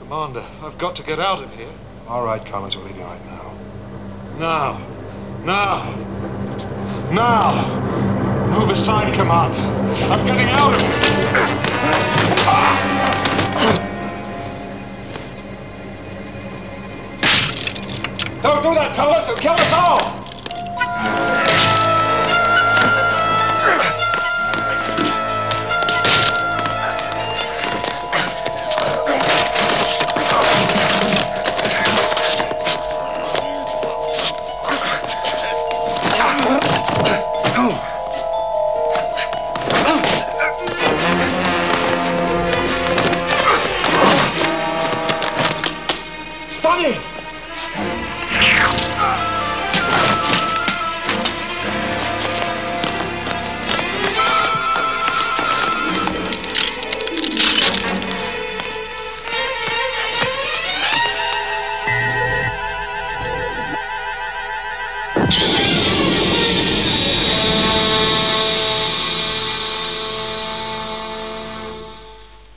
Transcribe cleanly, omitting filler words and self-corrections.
Commander, I've got to get out of here. All right, Collins, we're leaving right now. Now. Now. Now. Move aside, Commander. I'm getting out of here. Don't do that, Collins. It'll kill us all. Sonny!